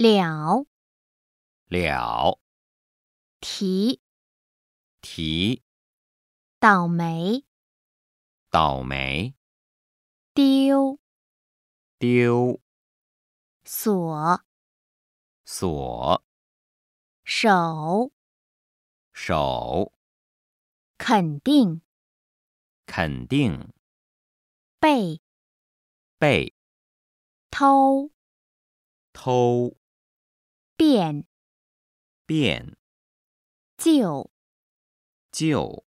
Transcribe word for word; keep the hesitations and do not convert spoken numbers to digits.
了， 了， 提， 提， 倒霉， 倒霉， 丢， 丢， 锁， 锁， 手， 手， 肯定， 肯定， 背， 背， 偷， 偷， 变， 变， 旧。 旧。